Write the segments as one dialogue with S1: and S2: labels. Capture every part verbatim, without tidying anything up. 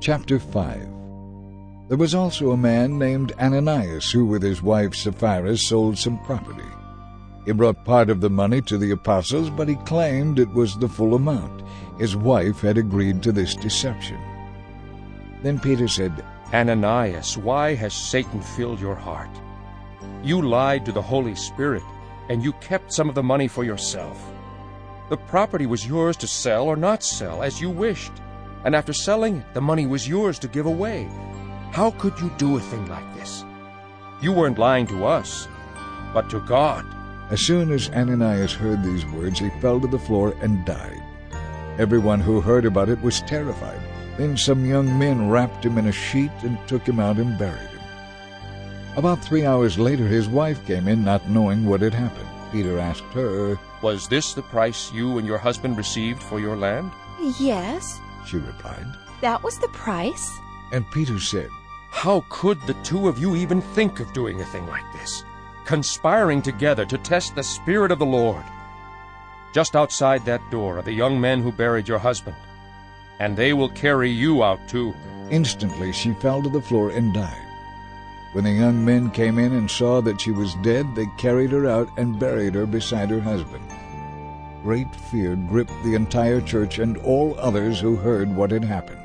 S1: Chapter five. There was also a man named Ananias who with his wife Sapphira sold some property. He brought part of the money to the apostles, but he claimed it was the full amount. His wife had agreed to this deception. Then Peter said,
S2: Ananias, why has Satan filled your heart? You lied to the Holy Spirit, and you kept some of the money for yourself. The property was yours to sell or not sell, as you wished. And after selling it, the money was yours to give away. How could you do a thing like this? You weren't lying to us, but to God.
S1: As soon as Ananias heard these words, he fell to the floor and died. Everyone who heard about it was terrified. Then some young men wrapped him in a sheet and took him out and buried him. About three hours later, his wife came in, not knowing what had happened. Peter asked her,
S2: Was this the price you and your husband received for your land?
S3: Yes,
S1: she replied.
S3: that was the price.
S1: And Peter said,
S2: How could the two of you even think of doing a thing like this, conspiring together to test the Spirit of the Lord? Just outside that door are the young men who buried your husband, and they will carry you out too.
S1: Instantly she fell to the floor and died. When the young men came in and saw that she was dead, they carried her out and buried her beside her husband. Great fear gripped the entire church and all others who heard what had happened.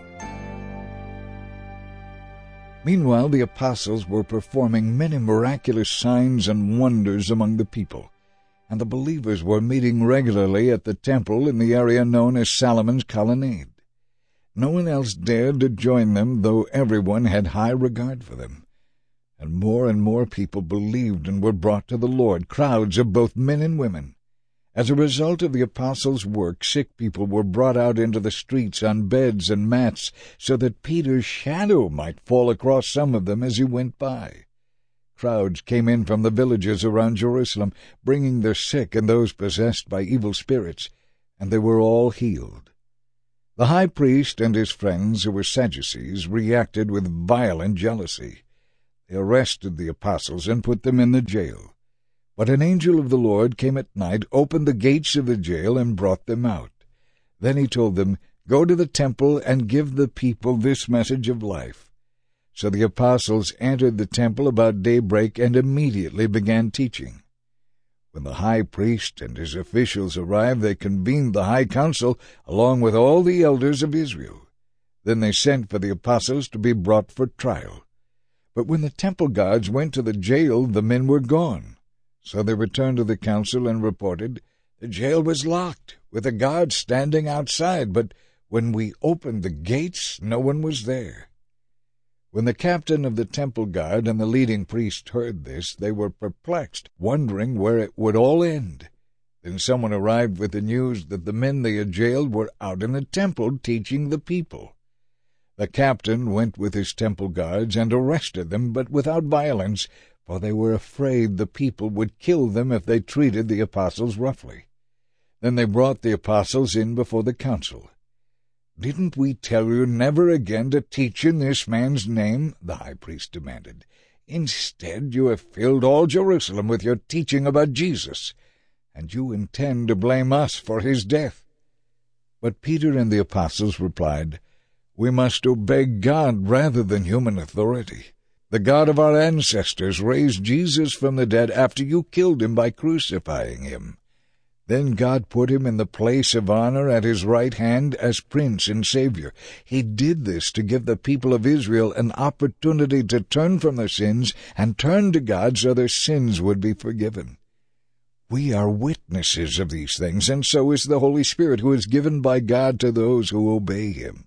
S1: Meanwhile, the apostles were performing many miraculous signs and wonders among the people, and the believers were meeting regularly at the temple in the area known as Solomon's Colonnade. No one else dared to join them, though everyone had high regard for them. And more and more people believed and were brought to the Lord, crowds of both men and women. As a result of the apostles' work, sick people were brought out into the streets on beds and mats, so that Peter's shadow might fall across some of them as he went by. Crowds came in from the villages around Jerusalem, bringing their sick and those possessed by evil spirits, and they were all healed. The high priest and his friends, who were Sadducees, reacted with violent jealousy. They arrested the apostles and put them in the jail. But an angel of the Lord came at night, opened the gates of the jail, and brought them out. Then he told them, Go to the temple and give the people this message of life. So the apostles entered the temple about daybreak and immediately began teaching. When the high priest and his officials arrived, they convened the high council along with all the elders of Israel. Then they sent for the apostles to be brought for trial. But when the temple guards went to the jail, the men were gone. So they returned to the council and reported, The jail was locked, with the guards standing outside, but when we opened the gates, no one was there. When the captain of the temple guard and the leading priest heard this, they were perplexed, wondering where it would all end. Then someone arrived with the news that the men they had jailed were out in the temple teaching the people. The captain went with his temple guards and arrested them, but without violence, for they were afraid the people would kill them if they treated the apostles roughly. Then they brought the apostles in before the council. "Didn't we tell you never again to teach in this man's name?" the high priest demanded. "Instead, you have filled all Jerusalem with your teaching about Jesus, and you intend to blame us for his death." But Peter and the apostles replied, "We must obey God rather than human authority. The God of our ancestors raised Jesus from the dead after you killed him by crucifying him. Then God put him in the place of honor at his right hand as Prince and Savior. He did this to give the people of Israel an opportunity to turn from their sins and turn to God so their sins would be forgiven. We are witnesses of these things, and so is the Holy Spirit, who is given by God to those who obey him."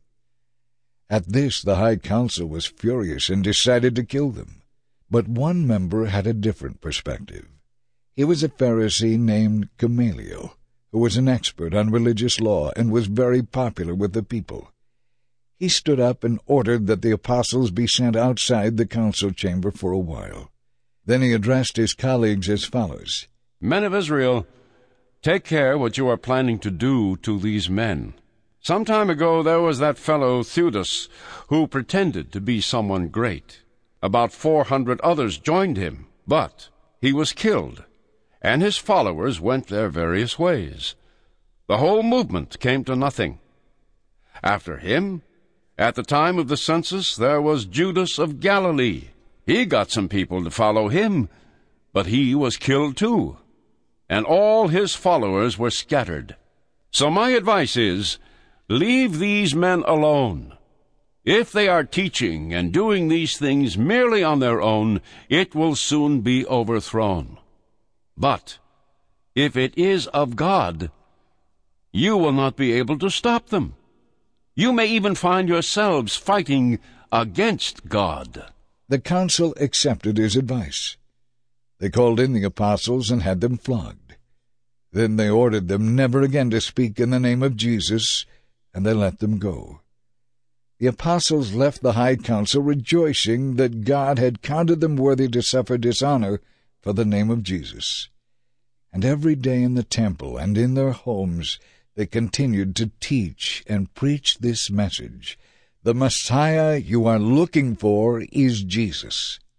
S1: At this the high council was furious and decided to kill them. But one member had a different perspective. He was a Pharisee named Gamaliel, who was an expert on religious law and was very popular with the people. He stood up and ordered that the apostles be sent outside the council chamber for a while. Then he addressed his colleagues as follows:
S4: "Men of Israel, take care what you are planning to do to these men. Some time ago there was that fellow Theudas, who pretended to be someone great. About four hundred others joined him, but he was killed, and his followers went their various ways. The whole movement came to nothing. After him, At the time of the census, there was Judas of Galilee. He got some people to follow him, but he was killed too, and all his followers were scattered. So my advice is, leave these men alone. If they are teaching and doing these things merely on their own, it will soon be overthrown. But if it is of God, you will not be able to stop them. You may even find yourselves fighting against God."
S1: The council accepted his advice. They called in the apostles and had them flogged. Then they ordered them never again to speak in the name of Jesus, and they let them go. The apostles left the high council rejoicing that God had counted them worthy to suffer dishonor for the name of Jesus. And every day in the temple and in their homes they continued to teach and preach this message: the Messiah you are looking for is Jesus.